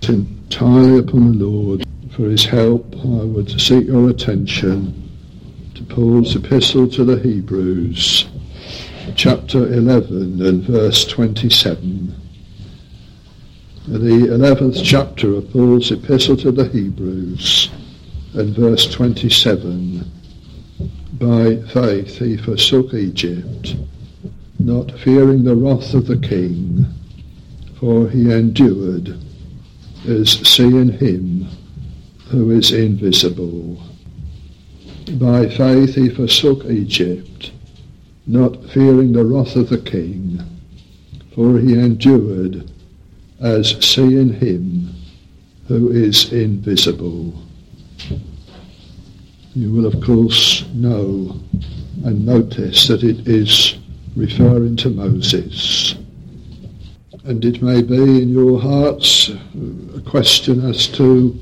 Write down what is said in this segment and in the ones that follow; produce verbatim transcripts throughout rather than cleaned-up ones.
entirely upon the Lord. For his help, I would seek your attention to Paul's epistle to the Hebrews, chapter eleven and verse twenty-seven. The eleventh chapter of Paul's epistle to the Hebrews and verse twenty-seven. By faith he forsook Egypt, not fearing the wrath of the king, for he endured as seeing him who is invisible. By faith he forsook Egypt, not fearing the wrath of the king, for he endured as seeing him who is invisible. You will of course know and notice that it is referring to Moses. And it may be in your hearts a question as to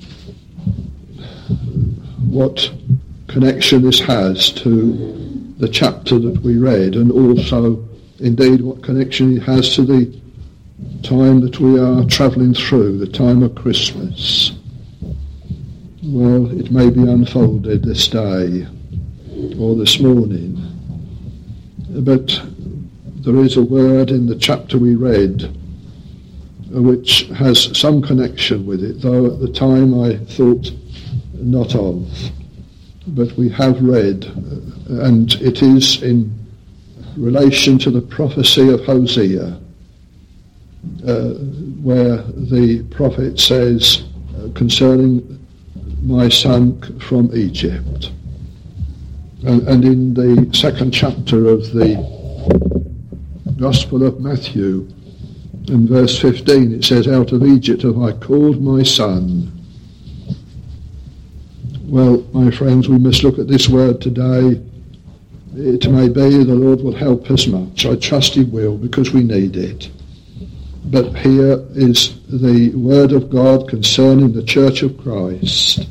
what connection this has to the chapter that we read, and also indeed what connection it has to the time that we are travelling through, the time of Christmas. Well, it may be unfolded this day or this morning, but there is a word in the chapter we read which has some connection with it, though at the time I thought not of. But we have read, and it is in relation to the prophecy of Hosea, uh, where the prophet says uh, concerning my son from Egypt. And, and in the second chapter of the Gospel of Matthew, in verse fifteen, it says, out of Egypt have I called my son. Well, my friends, we must look at this word today. It may be the Lord will help us much. I trust he will, because we need it. But here is the word of God concerning the Church of Christ.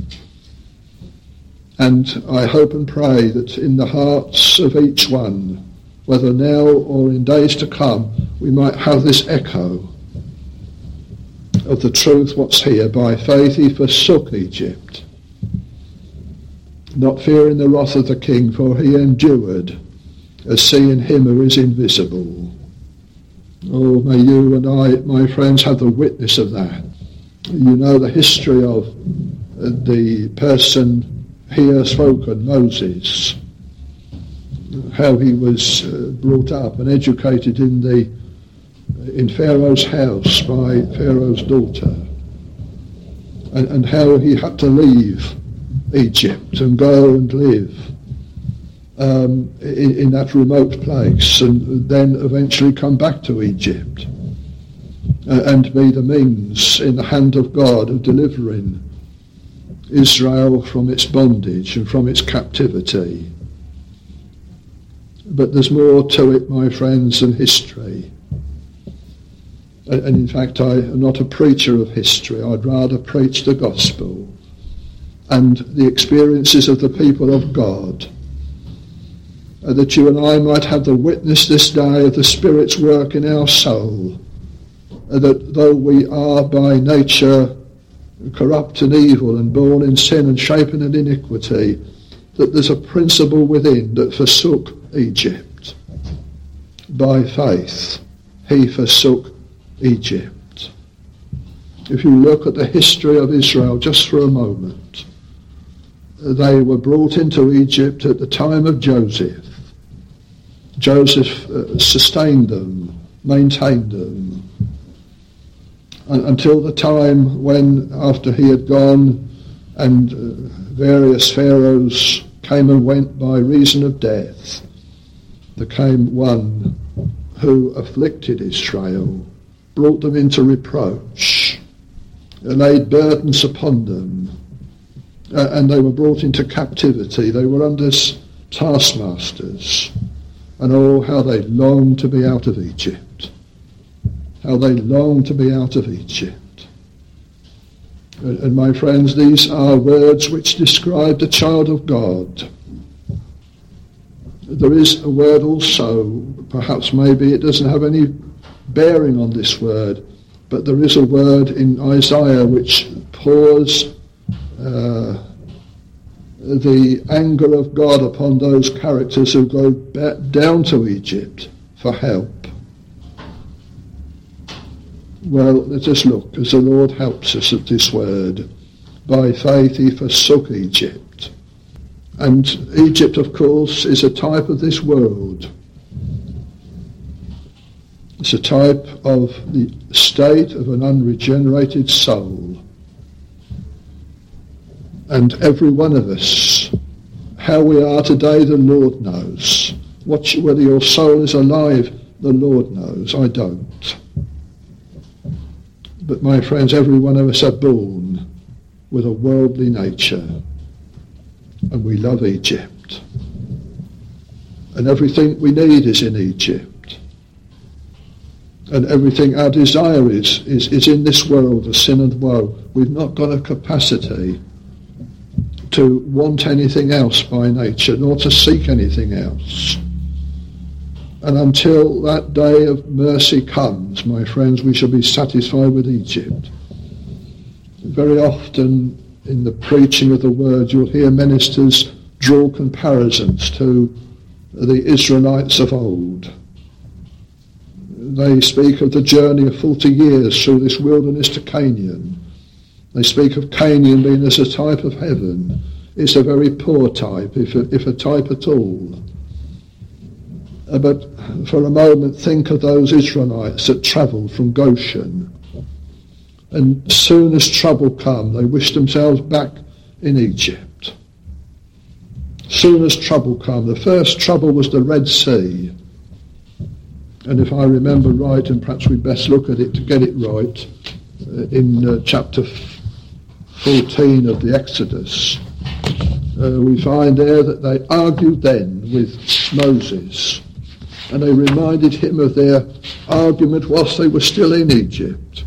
And I hope and pray that in the hearts of each one, whether now or in days to come, we might have this echo of the truth what's here. By faith he forsook Egypt, not fearing the wrath of the king, for he endured as seeing him who is invisible. Oh, may you and I, my friends, have the witness of that. You know the history of the person here spoken, Moses, how he was uh, brought up and educated in the in Pharaoh's house by Pharaoh's daughter, and, and how he had to leave Egypt and go and live um, in, in that remote place, and then eventually come back to Egypt uh, and be the means in the hand of God of delivering Israel from its bondage and from its captivity. But there's more to it, my friends, than history. And, and in fact, I am not a preacher of history. I'd rather preach the gospel and the experiences of the people of God, uh, that you and I might have the witness this day of the Spirit's work in our soul, uh, that though we are by nature corrupt and evil and born in sin and shapen in iniquity, that there's a principle within that forsook Egypt. By faith he forsook Egypt. If you look at the history of Israel just for a moment, they were brought into Egypt at the time of Joseph. Joseph uh, sustained them, maintained them, and, until the time when, after he had gone and uh, various pharaohs came and went by reason of death, there came one who afflicted Israel, brought them into reproach, laid burdens upon them, uh, and they were brought into captivity. They were under taskmasters, and oh, how they longed to be out of Egypt. How they longed to be out of Egypt. And, and my friends, these are words which describe the child of God. There is a word also, perhaps maybe it doesn't have any bearing on this word, But there is a word in Isaiah which pours uh, the anger of God upon those characters who go back down to Egypt for help. Well, let us look as the Lord helps us at this word. By faith he forsook Egypt. And Egypt, of course, is a type of this world. It's a type of the state of an unregenerated soul. And every one of us, how we are today, the Lord knows. What, whether your soul is alive, the Lord knows. I don't. But my friends, every one of us are born with a worldly nature. And we love Egypt. And everything we need is in Egypt. And everything our desire is, is, is in this world of sin and woe. We've not got a capacity to want anything else by nature, nor to seek anything else. And until that day of mercy comes, my friends, we shall be satisfied with Egypt. Very often in the preaching of the word, you'll hear ministers draw comparisons to the Israelites of old. They speak of the journey of forty years through this wilderness to Canaan. They speak of Canaan being as a type of heaven. It's a very poor type, if a, if a type at all. Uh, but for a moment, think of those Israelites that travelled from Goshen. And soon as trouble come, they wished themselves back in Egypt. Soon as trouble come, the first trouble was the Red Sea. And if I remember right, and perhaps we'd best look at it to get it right, uh, in uh, chapter fourteen of the Exodus, uh, we find there that they argued then with Moses, and they reminded him of their argument whilst they were still in Egypt.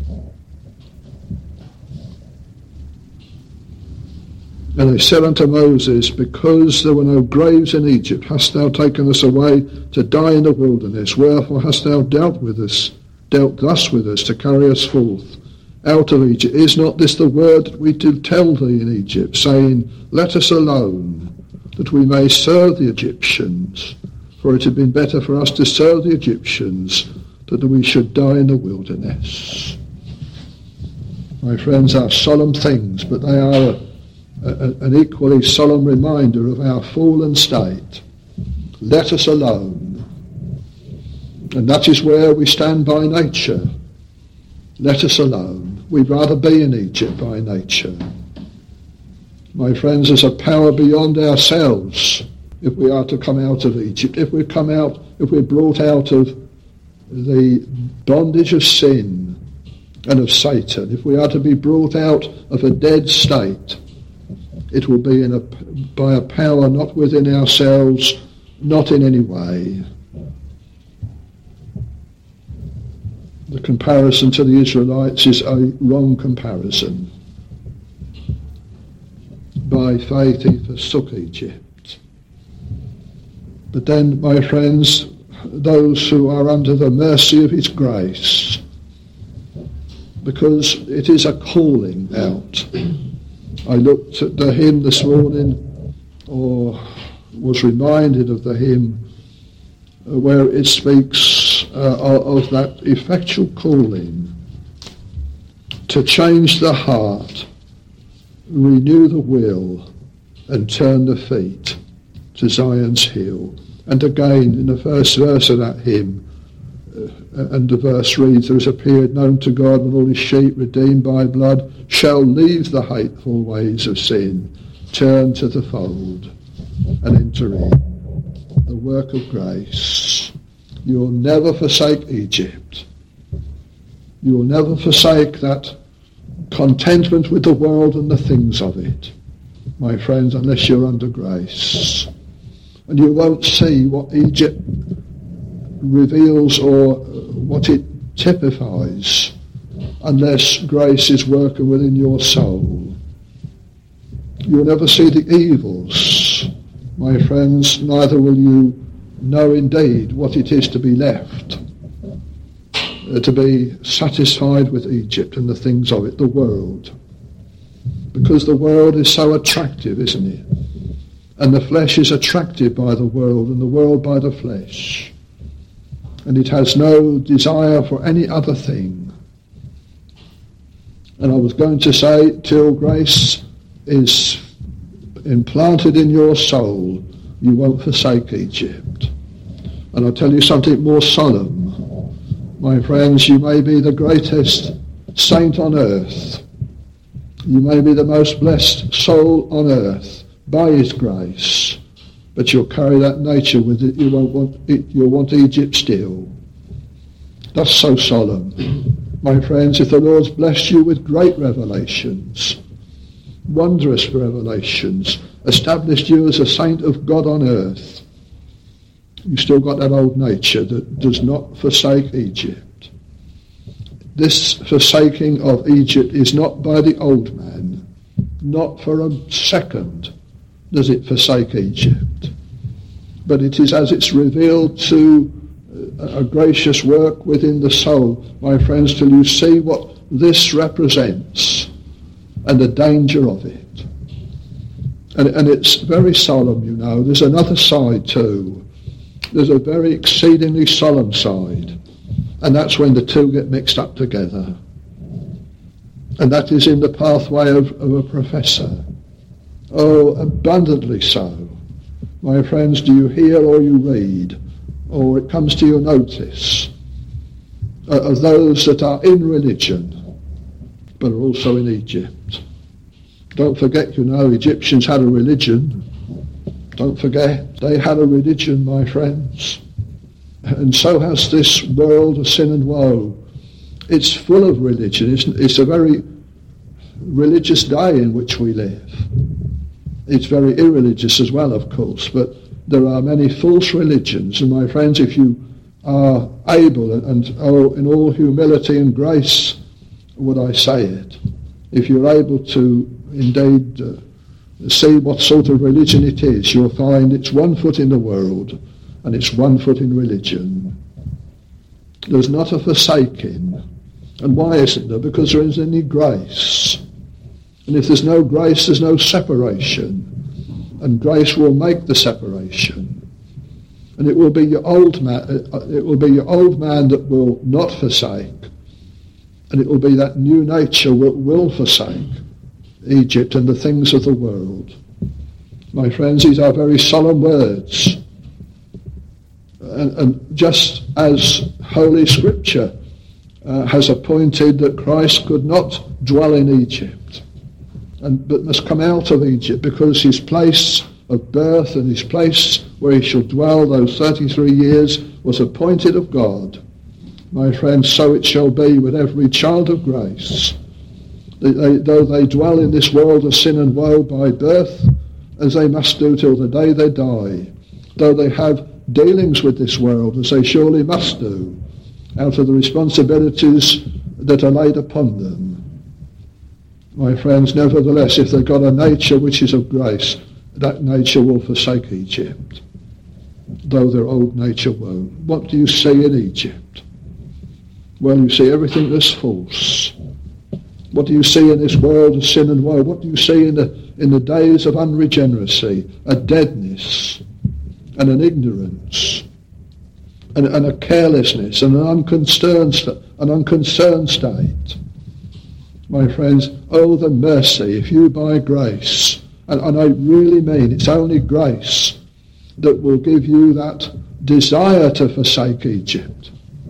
And they said unto Moses, because there were no graves in Egypt, hast thou taken us away to die in the wilderness? Wherefore hast thou dealt with us, dealt thus with us, to carry us forth out of Egypt? Is not this the word that we did tell thee in Egypt, saying, let us alone, that we may serve the Egyptians? For it had been better for us to serve the Egyptians than that we should die in the wilderness. My friends, are solemn things, but they are a A, an equally solemn reminder of our fallen state. Let us alone. And that is where we stand by nature. Let us alone. We'd rather be in Egypt by nature. My friends, there's a power beyond ourselves if we are to come out of Egypt. If we come out, if we're brought out of the bondage of sin and of Satan, if we are to be brought out of a dead state, it will be in a, by a power not within ourselves, not in any way. The comparison to the Israelites is a wrong comparison. By faith he forsook Egypt. But then, my friends, those who are under the mercy of his grace, because it is a calling out. I looked at the hymn this morning, or was reminded of the hymn, uh, where it speaks uh, of that effectual calling to change the heart, renew the will, and turn the feet to Zion's hill. And again, in the first verse of that hymn, uh, and the verse reads, there is a period known to God when all his sheep redeemed by blood shall leave the hateful ways of sin, turn to the fold, and enter in the work of grace. You will never forsake Egypt. You will never forsake that contentment with the world and the things of it, my friends, unless you're under grace. And you won't see what Egypt reveals or what it typifies unless grace is working within your soul. You'll never see the evils, my friends, neither will you know indeed what it is to be left uh, to be satisfied with Egypt and the things of it, the world. Because the world is so attractive, isn't it? And the flesh is attracted by the world, and the world by the flesh. And it has no desire for any other thing. And I was going to say, till grace is implanted in your soul, you won't forsake Egypt. And I'll tell you something more solemn. My friends, you may be the greatest saint on earth. You may be the most blessed soul on earth by his grace. But you'll carry that nature with it. You won't want it. You'll want Egypt still. That's so solemn. My friends, if the Lord's blessed you with great revelations, wondrous revelations, established you as a saint of God on earth, you still got that old nature that does not forsake Egypt. This forsaking of Egypt is not by the old man. Not for a second does it forsake Egypt. But it is as it's revealed to a gracious work within the soul, my friends, till you see what this represents and the danger of it. And, and it's very solemn, you know. There's another side too. There's a very exceedingly solemn side. And that's when the two get mixed up together. And that is in the pathway of, of a professor. Oh, abundantly so. My friends, do you hear or you read, or it comes to your notice, uh, of those that are in religion, but are also in Egypt? Don't forget, you know, Egyptians had a religion. Don't forget, they had a religion, my friends. And so has this world of sin and woe. It's full of religion. It's, it's a very religious day in which we live. It's very irreligious as well, of course, but there are many false religions. And my friends, if you are able, and, and oh, in all humility and grace would I say it, if you're able to indeed uh, see what sort of religion it is, you'll find it's one foot in the world and it's one foot in religion. There's not a forsaking. And why isn't there? Because there isn't any grace. And if there's no grace, there's no separation. And grace will make the separation. And it will be your old man, it will be your old man that will not forsake. And it will be that new nature that will forsake Egypt and the things of the world. My friends, these are very solemn words. And, and just as Holy Scripture uh, has appointed that Christ could not dwell in Egypt, and but must come out of Egypt, because his place of birth and his place where he shall dwell those thirty-three years was appointed of God. My friends, so it shall be with every child of grace. They, they, though they dwell in this world of sin and woe by birth, as they must do till the day they die, though they have dealings with this world, as they surely must do, out of the responsibilities that are laid upon them, my friends, nevertheless, if they've got a nature which is of grace, that nature will forsake Egypt, though their old nature won't. What do you see in Egypt? Well, you see everything that's false. What do you see in this world of sin and woe? What do you see in the in the days of unregeneracy? A deadness and an ignorance and, and a carelessness and an unconcerned, an unconcerned state. My friends, oh, the mercy, if you by grace, and, and I really mean it's only grace that will give you that desire to forsake Egypt,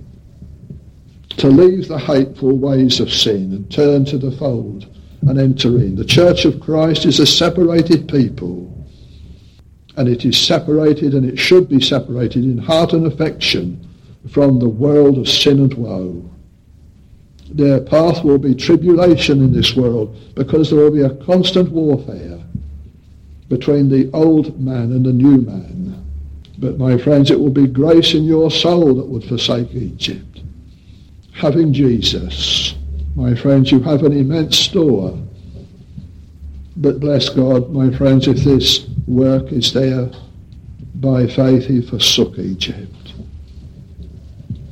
to leave the hateful ways of sin and turn to the fold and enter in. The Church of Christ is a separated people, and it is separated, and it should be separated in heart and affection from the world of sin and woe. Their path will be tribulation in this world, because there will be a constant warfare between the old man and the new man. But my friends, it will be grace in your soul that would forsake Egypt. Having Jesus, my friends, you have an immense store. But bless God, my friends, if this work is there, by faith he forsook Egypt.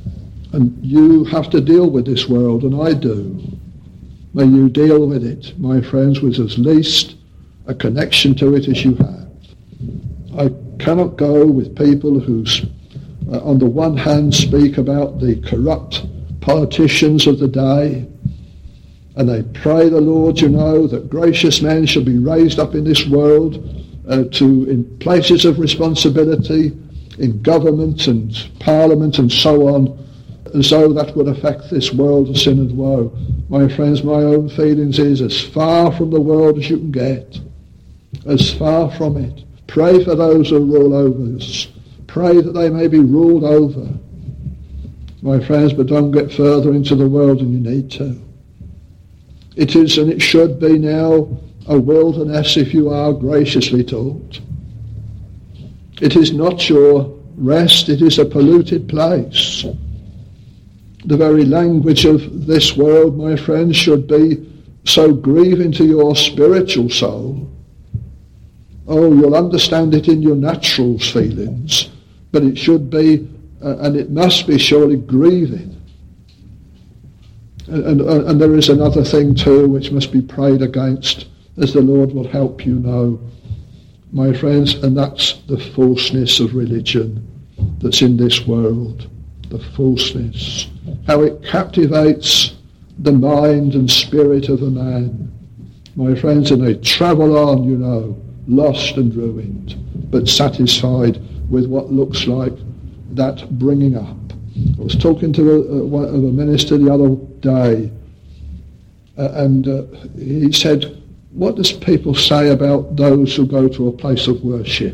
And you have to deal with this world, and I do. May you deal with it, my friends, with as least a connection to it as you have. I cannot go with people who, uh, on the one hand, speak about the corrupt politicians of the day, and they pray the Lord, you know, that gracious men shall be raised up in this world uh, to in places of responsibility, in government and parliament and so on, as though that would affect this world of sin and woe. My friends, my own feelings is as far from the world as you can get, as far from it. Pray for those who rule over us. Pray that they may be ruled over, my friends, but don't get further into the world than you need to. It is, and it should be now, a wilderness if you are graciously taught. It is not your rest, it is a polluted place. The very language of this world, my friends, should be so grieving to your spiritual soul. Oh, you'll understand it in your natural feelings, but it should be, uh, and it must be surely grieving. And, and, and there is another thing too which must be prayed against, as the Lord will help you know, my friends, and that's the falseness of religion that's in this world. The falseness. How it captivates the mind and spirit of a man. My friends, and they travel on, you know, lost and ruined, but satisfied with what looks like that bringing up. I was talking to a, a, a minister the other day, uh, and uh, he said, what does people say about those who go to a place of worship?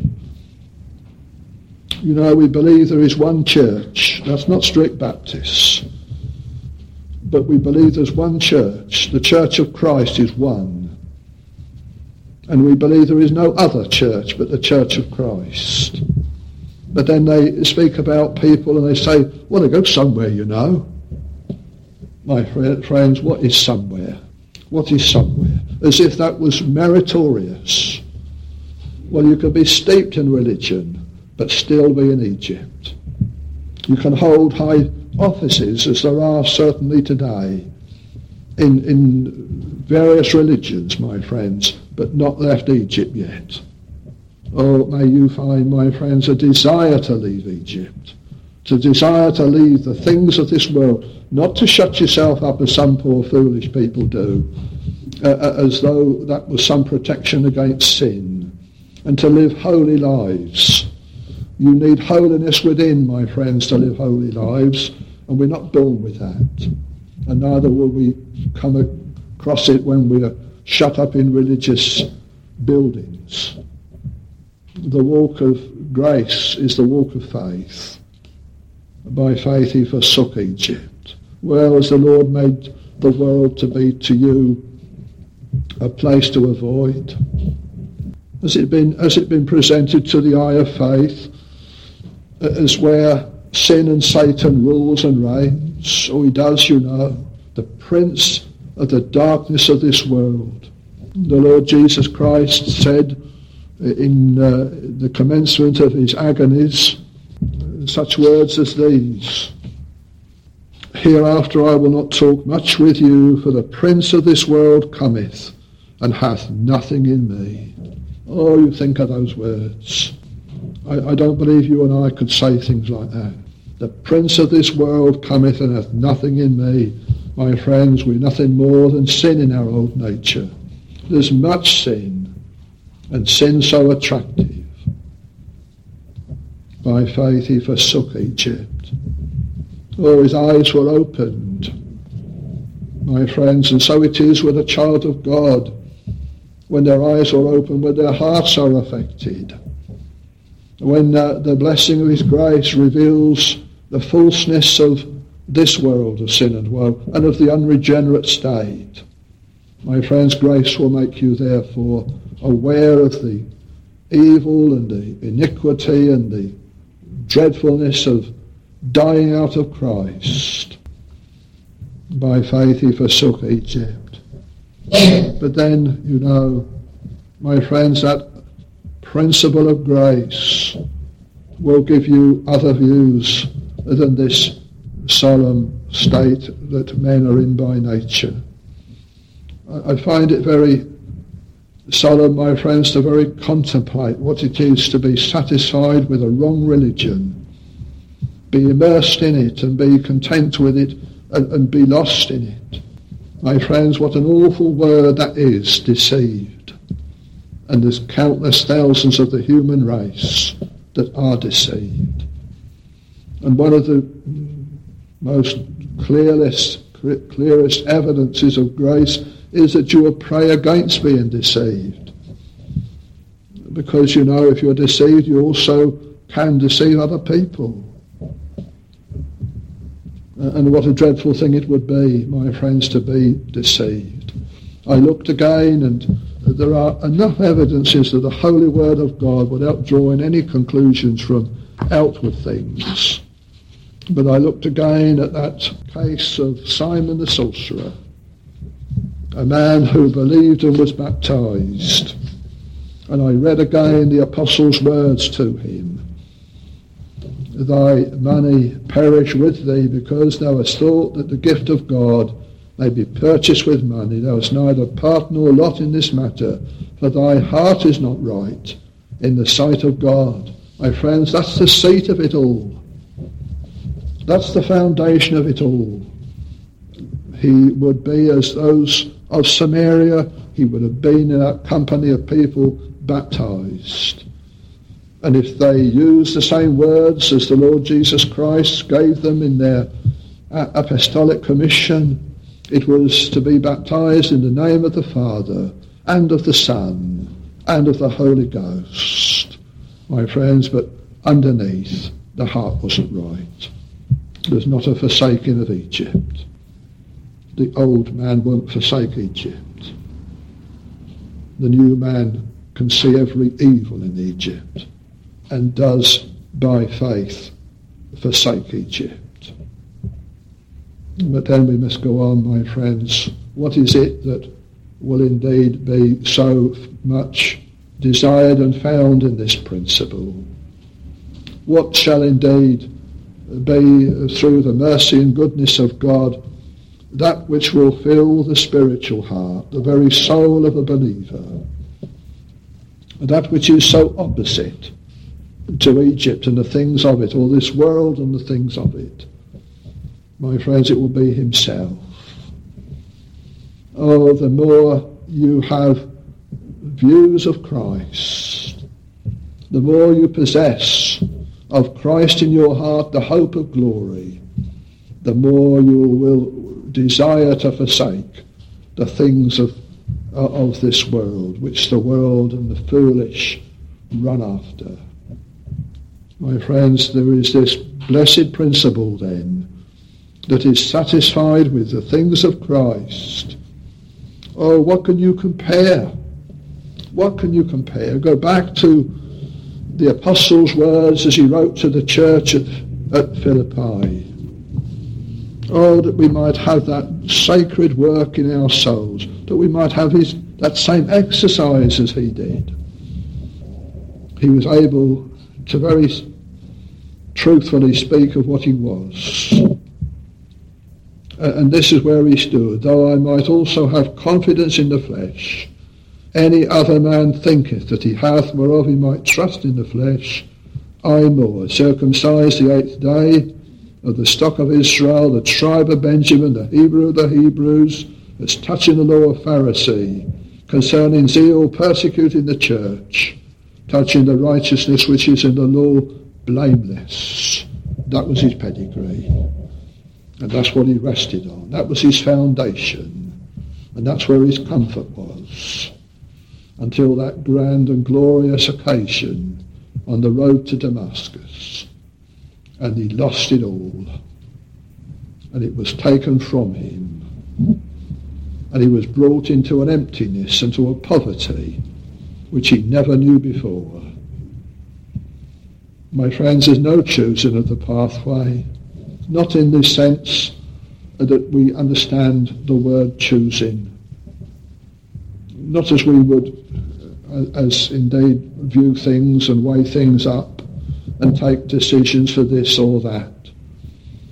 You know, we believe there is one church. That's not strict Baptists. But we believe there's one church. The Church of Christ is one. And we believe there is no other church but the Church of Christ. But then they speak about people and they say, well, they go somewhere, you know. My friends, what is somewhere? What is somewhere? As if that was meritorious. Well, you can be steeped in religion, but still be in Egypt. You can hold high offices, as there are certainly today, in, in various religions, my friends, but not left Egypt yet. Oh, may you find, my friends, a desire to leave Egypt, to desire to leave the things of this world, not to shut yourself up as some poor foolish people do, uh, as though that was some protection against sin, and to live holy lives. You need holiness within, my friends, to live holy lives, and we're not born with that. And neither will we come across it when we are shut up in religious buildings. The walk of grace is the walk of faith. By faith he forsook Egypt. Well, as the Lord made the world to be to you a place to avoid, has it been, has it been presented to the eye of faith as where sin and Satan rules and reigns? Oh, he does, you know, the prince of the darkness of this world. The Lord Jesus Christ said in uh, the commencement of his agonies such words as these: hereafter I will not talk much with you, for the prince of this world cometh, and hath nothing in me. Oh, you think of those words. I, I don't believe you and I could say things like that. The prince of this world cometh and hath nothing in me. My friends, we're nothing more than sin in our old nature. There's much sin, and sin so attractive. By faith he forsook Egypt. Oh, his eyes were opened, my friends, and so it is with a child of God. When their eyes are open, when their hearts are affected, when uh, the blessing of his grace reveals the falseness of this world of sin and woe, and of the unregenerate state. My friends, grace will make you therefore aware of the evil and the iniquity and the dreadfulness of dying out of Christ. By faith he forsook Egypt. But then, you know, my friends, that principle of grace will give you other views than this solemn state that men are in by nature. I, I find it very solemn, my friends, to very contemplate what it is to be satisfied with a wrong religion, be immersed in it and be content with it and, and be lost in it. My friends, what an awful word that is, deceived. And there's countless thousands of the human race that are deceived. And one of the most clearest, clearest evidences of grace is that you will pray against being deceived. Because, you know, if you're deceived, you also can deceive other people. And what a dreadful thing it would be, my friends, to be deceived. I looked again, and there are enough evidences that the holy word of God, without drawing any conclusions from outward things. But I looked again at that case of Simon the sorcerer, a man who believed and was baptized. And I read again the apostles' words to him. Thy money perish with thee, because thou hast thought that the gift of God may be purchased with money. Thou hast neither part nor lot in this matter, for thy heart is not right in the sight of God. My friends, that's the seat of it all. That's the foundation of it all. He would be as those of Samaria. He would have been in that company of people baptized. And if they use the same words as the Lord Jesus Christ gave them in their apostolic commission, it was to be baptized in the name of the Father and of the Son and of the Holy Ghost. My friends, but underneath, the heart wasn't right. It was not a forsaking of Egypt. The old man won't forsake Egypt. The new man can see every evil in Egypt and does, by faith, forsake Egypt. But then we must go on, my friends. What is it that will indeed be so much desired and found in this principle? What shall indeed be, through the mercy and goodness of God, that which will fill the spiritual heart, the very soul of a believer, that which is so opposite to Egypt and the things of it, or this world and the things of it? My friends, it will be himself. Oh, the more you have views of Christ, the more you possess of Christ in your heart, the hope of glory, the more you will desire to forsake the things of, of this world, which the world and the foolish run after. My friends, there is this blessed principle then, that is satisfied with the things of Christ. Oh, what can you compare? What can you compare? Go back to the apostles' words as he wrote to the church at, at Philippi. Oh, that we might have that sacred work in our souls, that we might have his, that same exercise as he did. He was able to very truthfully speak of what he was. And this is where he stood. Though I might also have confidence in the flesh, any other man thinketh that he hath, whereof he might trust in the flesh, I more, circumcised the eighth day, of the stock of Israel, the tribe of Benjamin, the Hebrew of the Hebrews, as touching the law of Pharisee, concerning zeal, persecuting the church, touching the righteousness which is in the law, blameless. That was his pedigree. And that's what he rested on. That was his foundation. And that's where his comfort was. Until that grand and glorious occasion on the road to Damascus. And he lost it all. And it was taken from him. And he was brought into an emptiness and to a poverty which he never knew before. My friends, there's no choosing of the pathway. Not in the sense that we understand the word choosing. Not as we would, as indeed view things and weigh things up and take decisions for this or that.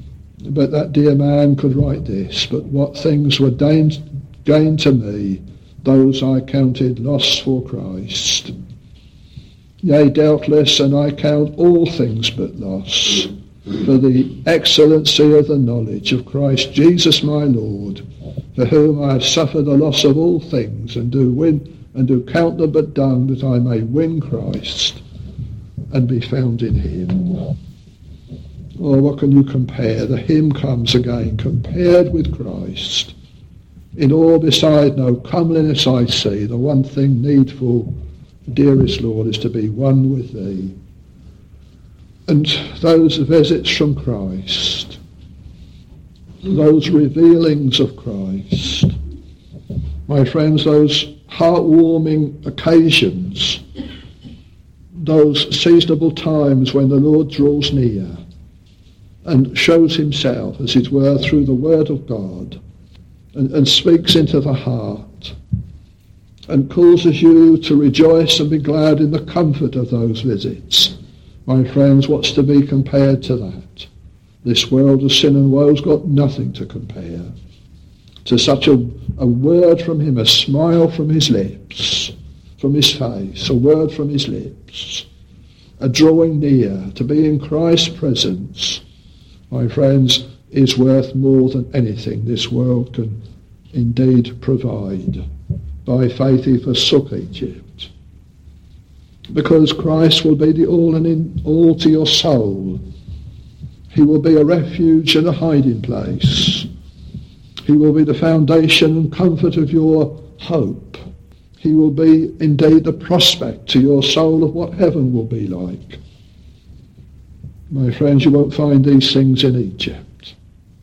But that dear man could write this, but what things were gained to me, those I counted loss for Christ. Yea, doubtless, and I count all things but loss, for the excellency of the knowledge of Christ Jesus my Lord, for whom I have suffered the loss of all things, and do win and do count them but dung, that I may win Christ and be found in him. Oh, what can you compare? The hymn comes again, compared with Christ. In all beside no comeliness I see, the one thing needful, dearest Lord, is to be one with thee. And those visits from Christ, those revealings of Christ, my friends, those heartwarming occasions, those seasonable times when the Lord draws near and shows himself, as it were, through the word of God, and, and speaks into the heart, and causes you to rejoice and be glad in the comfort of those visits. My friends, what's to be compared to that? This world of sin and woe's got nothing to compare to such a, a word from him, a smile from his lips, from his face, a word from his lips, a drawing near, to be in Christ's presence, my friends, is worth more than anything this world can indeed provide. By faith he forsook Egypt, because Christ will be the all and in all to your soul. He will be a refuge and a hiding place. He will be the foundation and comfort of your hope. He will be indeed the prospect to your soul of what heaven will be like. My friends, you won't find these things in Egypt.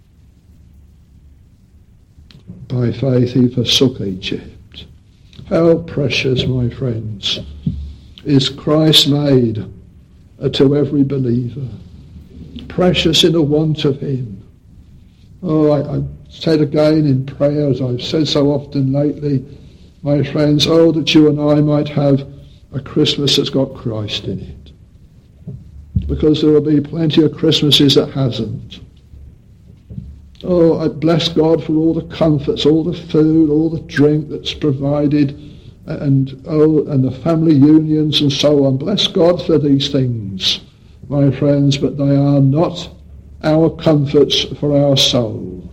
By faith he forsook Egypt. How precious, my friends, is Christ made to every believer. Precious in the want of him. Oh, I, I said again in prayer, as I've said so often lately, my friends, oh, that you and I might have a Christmas that's got Christ in it. Because there will be plenty of Christmases that hasn't. Oh, I bless God for all the comforts, all the food, all the drink that's provided, and oh, and the family unions and so on. Bless God for these things, my friends, but they are not our comforts for our soul.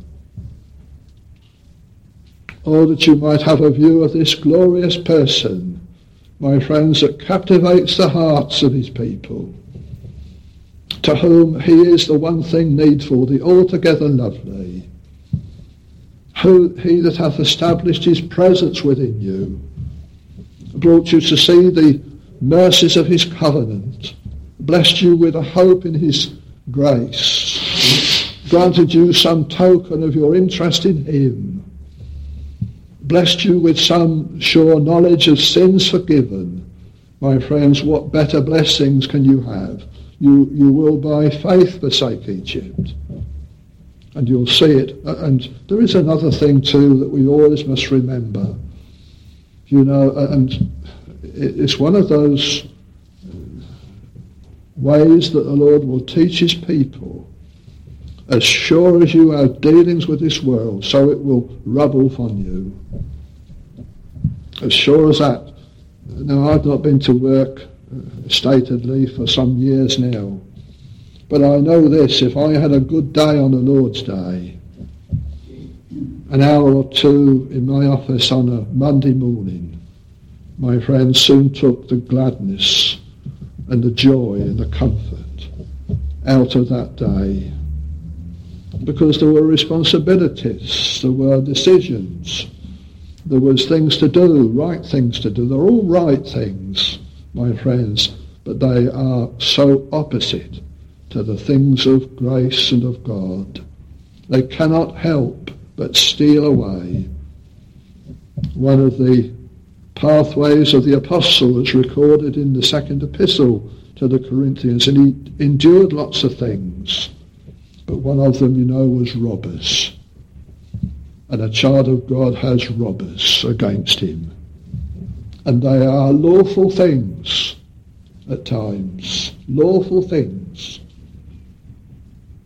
Oh, that you might have a view of this glorious person, my friends, that captivates the hearts of his people, to whom he is the one thing needful, the altogether lovely, who he that hath established his presence within you, brought you to see the mercies of his covenant, blessed you with a hope in his grace, granted you some token of your interest in him, blessed you with some sure knowledge of sins forgiven. My friends, what better blessings can you have? You, you will by faith forsake Egypt. And you'll see it. And there is another thing too that we always must remember. You know, and it's one of those ways that the Lord will teach his people. As sure as you have dealings with this world, so it will rub off on you. As sure as that. Now, I've not been to work statedly for some years now, but I know this: if I had a good day on the Lord's Day, an hour or two in my office on a Monday morning, my friends, soon took the gladness and the joy and the comfort out of that day, because there were responsibilities, there were decisions, there was things to do, right things to do. They're all right things, my friends, but they are so opposite to the things of grace and of God. They cannot help but steal away. One of the pathways of the apostle is recorded in the second epistle to the Corinthians, and he endured lots of things, but one of them, you know, was robbers. And a child of God has robbers against him. And they are lawful things at times. Lawful things.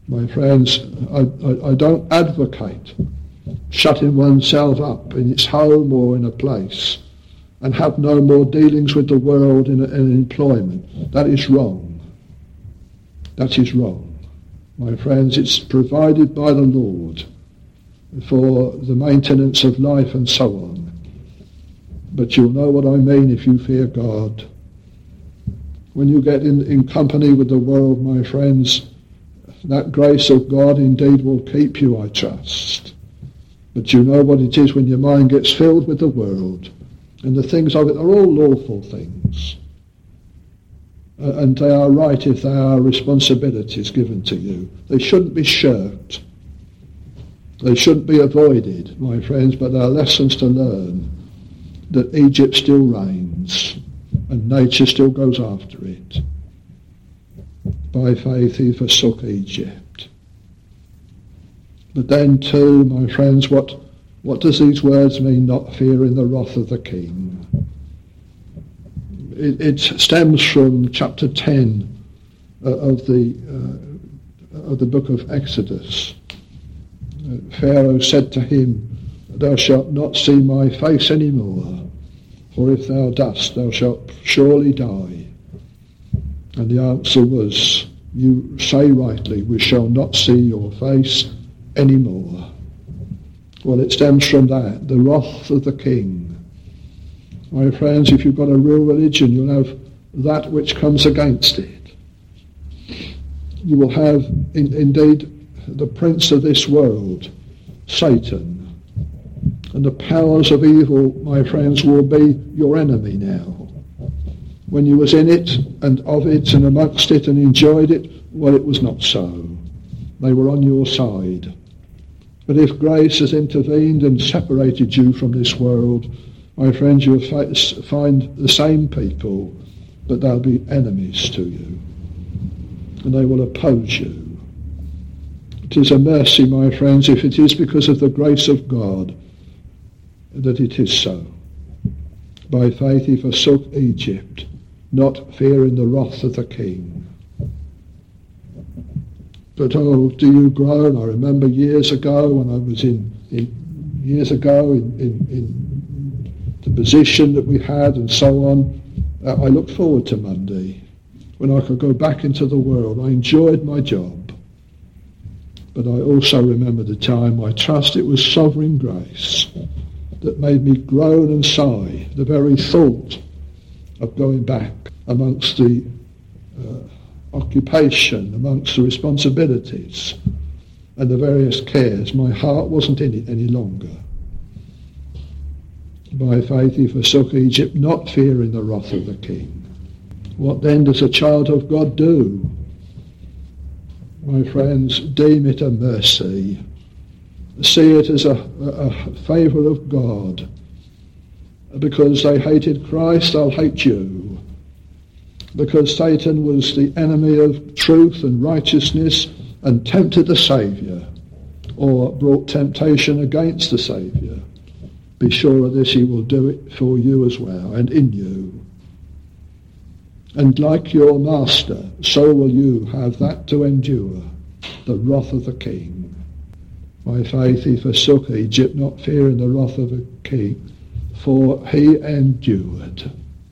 My friends, I, I, I don't advocate shutting oneself up in its home or in a place and have no more dealings with the world in, a, in employment. That is wrong. That is wrong. My friends, it's provided by the Lord for the maintenance of life and so on. But you'll know what I mean if you fear God. When you get in, in company with the world, my friends, that grace of God indeed will keep you, I trust. But you know what it is when your mind gets filled with the world, and the things of it are all lawful things. Uh, and they are right if they are responsibilities given to you. They shouldn't be shirked. They shouldn't be avoided, my friends, but they are lessons to learn that Egypt still reigns and nature still goes after it. By faith he forsook Egypt. But then too, my friends, what, what does these words mean, not fearing the wrath of the king? It, it stems from chapter ten uh, of the uh, of the book of Exodus. Uh, Pharaoh said to him, "Thou shalt not see my face any more, for if thou dost, thou shalt surely die." And the answer was, "You say rightly, we shall not see your face any more." Well, it stems from that, the wrath of the king. My friends, if you've got a real religion, you'll have that which comes against it. You will have, in, indeed, the prince of this world, Satan. And the powers of evil, my friends, will be your enemy now. When you was in it and of it and amongst it and enjoyed it, well, it was not so. They were on your side. But if grace has intervened and separated you from this world, my friends, you'll find the same people, but they'll be enemies to you. And they will oppose you. It is a mercy, my friends, if it is because of the grace of God that it is so. By faith he forsook Egypt, not fearing the wrath of the king. But oh, do you groan? I remember years ago when I was in, in years ago in, in, in the position that we had and so on, uh, I looked forward to Monday when I could go back into the world. I enjoyed my job. But I also remember the time, I trust it was sovereign grace that made me groan and sigh, the very thought of going back amongst the uh, occupation, amongst the responsibilities and the various cares. My heart wasn't in it any longer. By faith he forsook Egypt, not fearing the wrath of the king. What then does a child of God do? My friends, deem it a mercy. See it as a, a, a favour of God. Because they hated Christ, they'll hate you. Because Satan was the enemy of truth and righteousness and tempted the Saviour, or brought temptation against the Saviour, be sure of this, he will do it for you as well and in you. And like your master, so will you have that to endure, the wrath of the king. By faith he forsook Egypt, not fearing the wrath of the king, for he endured.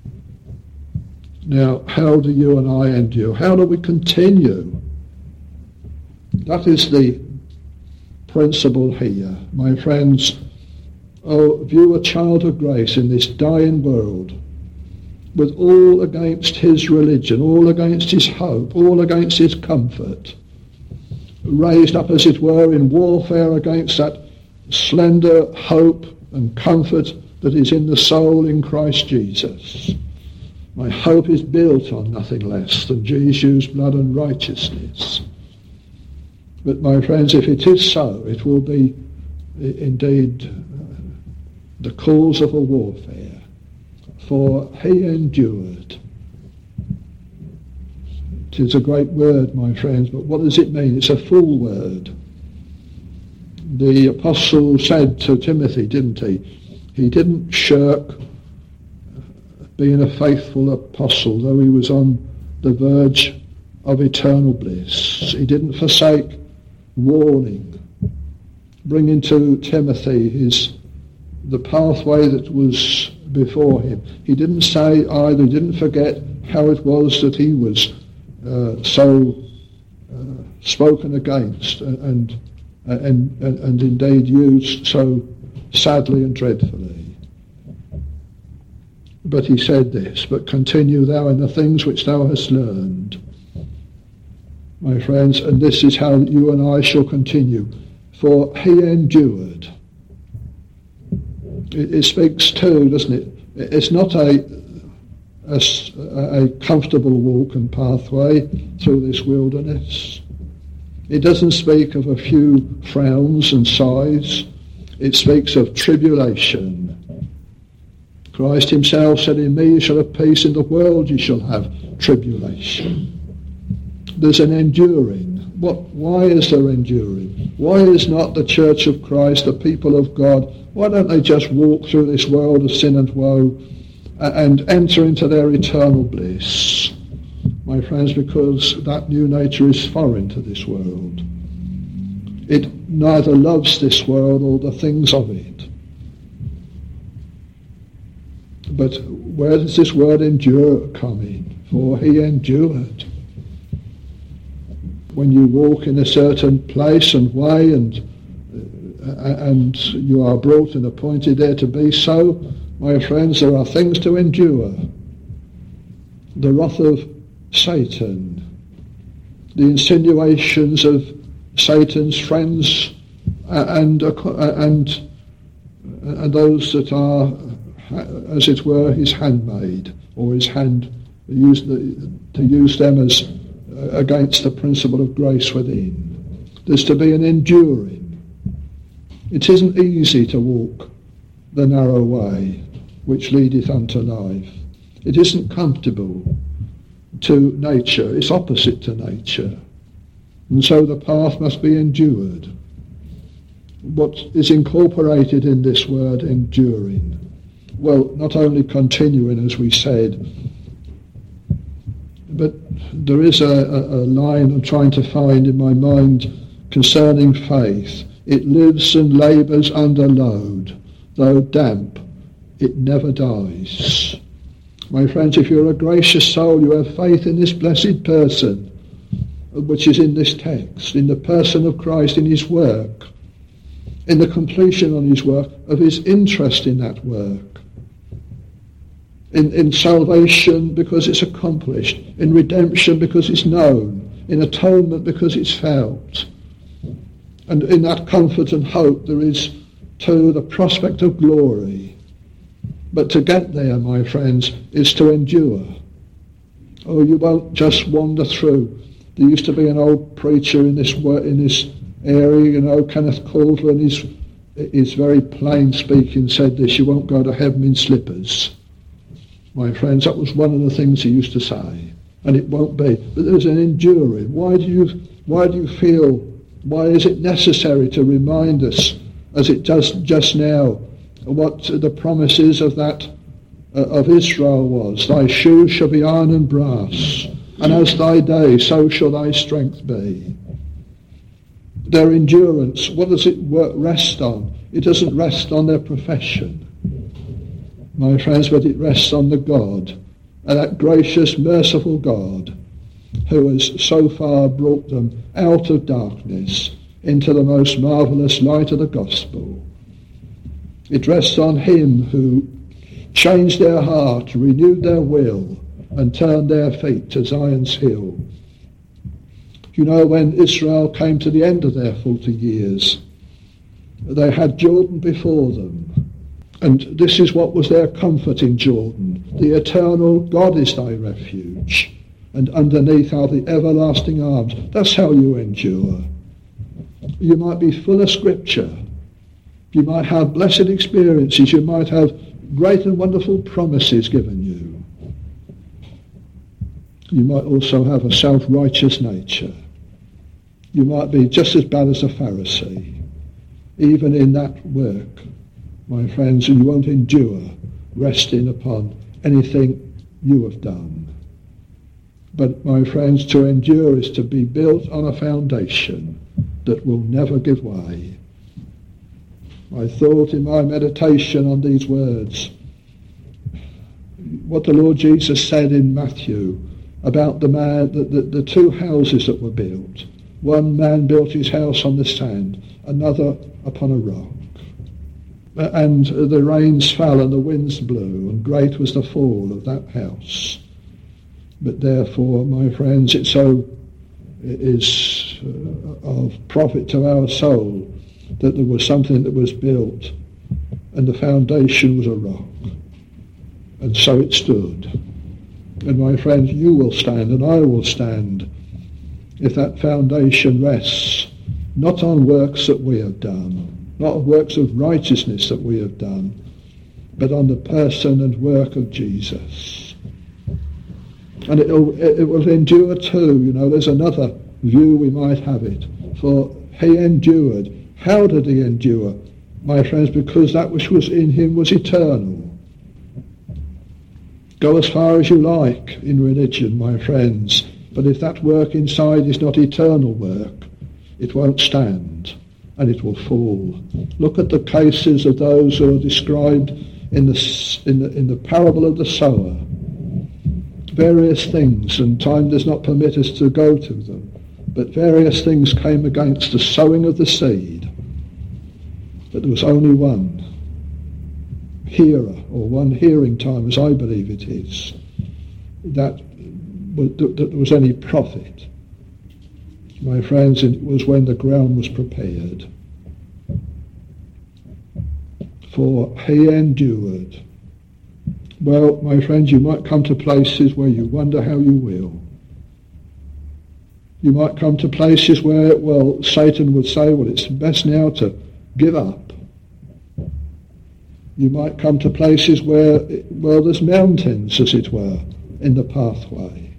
Now, how do you and I endure? How do we continue? That is the principle here. My friends, oh, view a child of grace in this dying world with all against his religion, all against his hope, all against his comfort, raised up, as it were, in warfare against that slender hope and comfort that is in the soul in Christ Jesus. My hope is built on nothing less than Jesus' blood and righteousness. But my friends, if it is so, it will be indeed the cause of a warfare, for he endured. It is a great word, my friends, but what does it mean? It's a full word. The apostle said to Timothy, didn't he? He didn't shirk being a faithful apostle, though he was on the verge of eternal bliss. He didn't forsake warning, bringing to Timothy his the pathway that was before him. He didn't say either, he didn't forget how it was that he was uh, so uh, spoken against and, and, and, and indeed used so sadly and dreadfully. But he said this, but continue thou in the things which thou hast learned. My friends, and this is how you and I shall continue. For he endured. It, it speaks too, doesn't it? It's not a, a, a comfortable walk and pathway through this wilderness. It doesn't speak of a few frowns and sighs. It speaks of tribulation. Christ himself said, in me you shall have peace, in the world you shall have tribulation. There's an enduring. What? Why is there enduring? Why is not the Church of Christ, the people of God, why don't they just walk through this world of sin and woe and enter into their eternal bliss? My friends, because that new nature is foreign to this world. It neither loves this world or the things of it. But where does this word endure come in? For he endured. When you walk in a certain place and way and uh, and you are brought and appointed there to be so, my friends, there are things to endure. The wrath of Satan, the insinuations of Satan's friends uh, and, uh, and, and those that are, as it were, his handmaid, or his hand, use the, to use them as uh, against the principle of grace within. There's to be an enduring. It isn't easy to walk the narrow way which leadeth unto life. It isn't comfortable to nature. It's opposite to nature. And so the path must be endured. What is incorporated in this word enduring? Well, not only continuing, as we said, but there is a, a, a line I'm trying to find in my mind concerning faith. It lives and labours under load. Though damp, it never dies. My friends, if you're a gracious soul, you have faith in this blessed person, which is in this text, in the person of Christ, in his work, in the completion on his work, of his interest in that work. In, in salvation because it's accomplished, in redemption because it's known, in atonement because it's felt. And in that comfort and hope there is, too, the prospect of glory. But to get there, my friends, is to endure. Oh, you won't just wander through. There used to be an old preacher in this in this area, you know, Kenneth Coulter, and his, his very plain speaking said this: you won't go to heaven in slippers. My friends, that was one of the things he used to say. And it won't be. But there's an enduring. Why do you, why do you feel, why is it necessary to remind us, as it does just now, what the promises of that, uh, of Israel was? Thy shoes shall be iron and brass, and as thy day, so shall thy strength be. Their endurance, what does it rest on? It doesn't rest on their profession, my friends, but it rests on the God, and that gracious, merciful God, who has so far brought them out of darkness into the most marvellous light of the gospel. It rests on him who changed their heart, renewed their will, and turned their feet to Zion's hill. You know, when Israel came to the end of their forty years, they had Jordan before them. And this is what was their comfort in Jordan. The eternal God is thy refuge, and underneath are the everlasting arms. That's how you endure. You might be full of scripture. You might have blessed experiences. You might have great and wonderful promises given you. You might also have a self-righteous nature. You might be just as bad as a Pharisee, even in that work, my friends, and you won't endure resting upon anything you have done. But, my friends, to endure is to be built on a foundation, that will never give way. I thought in my meditation on these words, what the Lord Jesus said in Matthew about the man, the, the, the two houses that were built. One man built his house on the sand, another upon a rock. And the rains fell and the winds blew, and great was the fall of that house. But therefore, my friends, it so is uh, of profit to our soul that there was something that was built, and the foundation was a rock. And so it stood. And my friends, you will stand and I will stand if that foundation rests not on works that we have done, not on works of righteousness that we have done, but on the person and work of Jesus. And it will, it will endure too. You know, there's another view we might have it. For he endured. How did he endure? My friends, because that which was in him was eternal. Go as far as you like in religion, my friends, but if that work inside is not eternal work, it won't stand and it will fall. Look at the cases of those who are described in the, in the, in the parable of the sower. Various things, and time does not permit us to go to them, but various things came against the sowing of the seed. But there was only one hearer, or one hearing time, as I believe it is, that, that there was any profit. My friends, it was when the ground was prepared. For he endured. Well, my friends, you might come to places where you wonder how you will. You might come to places where, well, Satan would say, well, it's best now to give up. You might come to places where, well, there's mountains, as it were, in the pathway.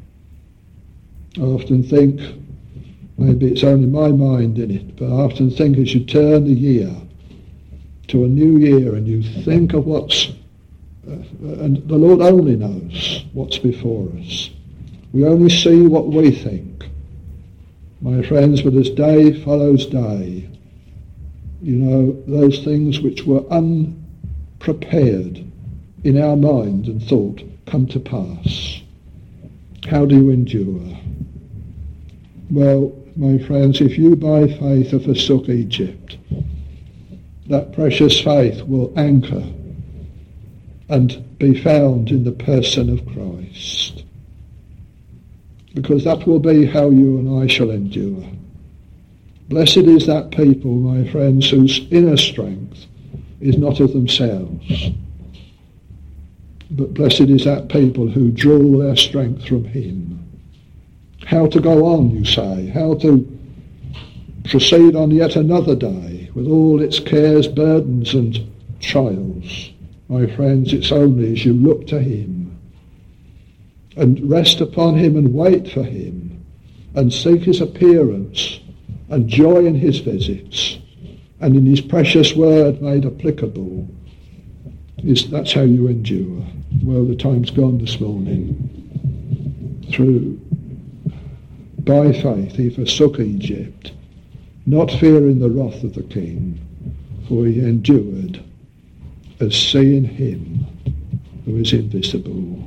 I often think, maybe it's only my mind in it, but I often think as you turn the year to a new year and you think of what's, uh, and the Lord only knows what's before us. We only see what we think. My friends, but as day follows day, you know, those things which were unprepared in our mind and thought come to pass. How do you endure? Well, my friends, if you by faith have forsook Egypt, that precious faith will anchor and be found in the person of Christ. Because that will be how you and I shall endure. Blessed is that people, my friends, whose inner strength is not of themselves. But blessed is that people who draw their strength from him. How to go on, you say? How to proceed on yet another day with all its cares, burdens and trials? My friends, it's only as you look to him and rest upon him and wait for him and seek his appearance and joy in his visits and in his precious word made applicable. Is that's how you endure. Well, the time's gone this morning. Through, by faith, he forsook Egypt, not fearing the wrath of the king, for he endured as seeing him who is invisible.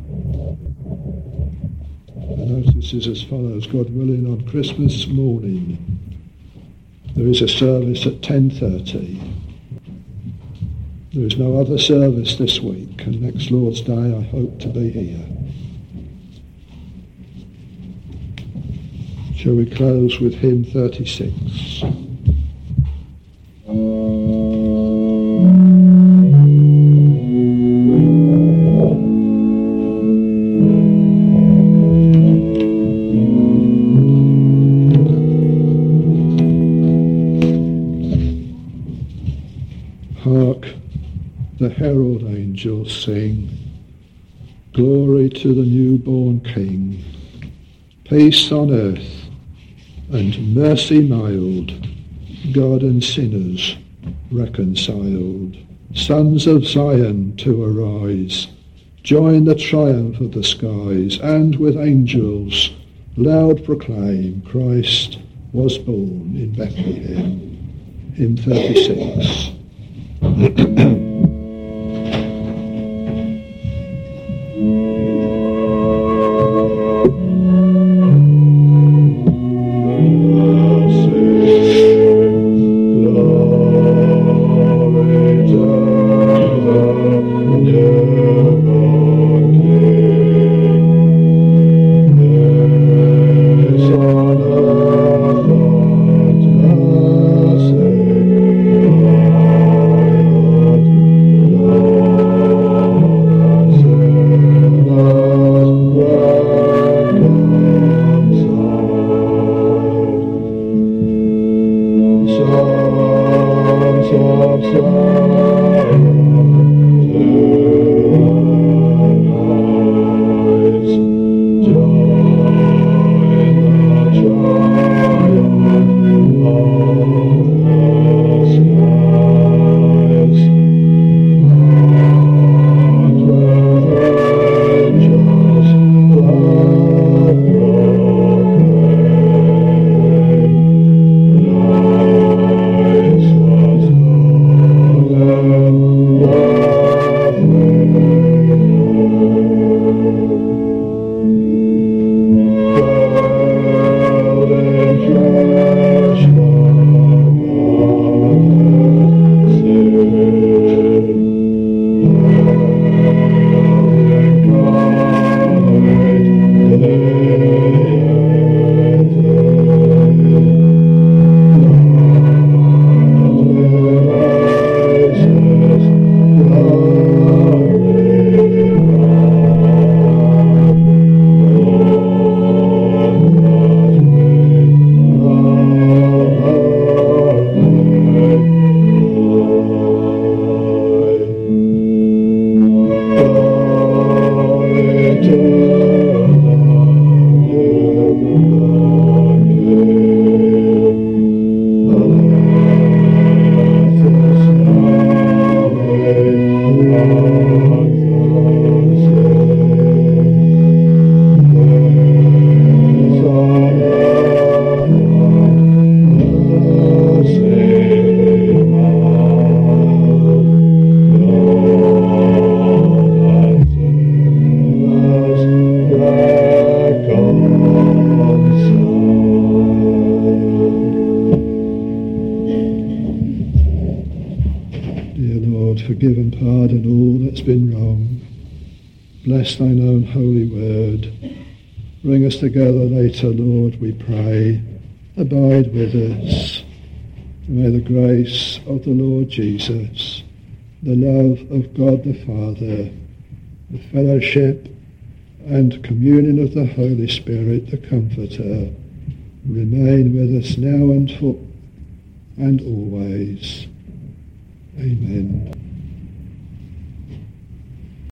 The notice is as follows. God willing, on Christmas morning, there is a service at ten thirty. There is no other service this week, and next Lord's Day I hope to be here. Shall we close with hymn thirty-six? Hark, the herald angels sing, glory to the newborn King, peace on earth and mercy mild, God and sinners reconciled. Sons of Zion to arise, join the triumph of the skies, and with angels loud proclaim, Christ was born in Bethlehem. Hymn thirty-six. Forgive and pardon all that's been wrong. Bless thine own holy word. Bring us together later, Lord, we pray. Abide with us. May the grace of the Lord Jesus, the love of God the Father, the fellowship and communion of the Holy Spirit, the Comforter, remain with us now and for and always. Amen.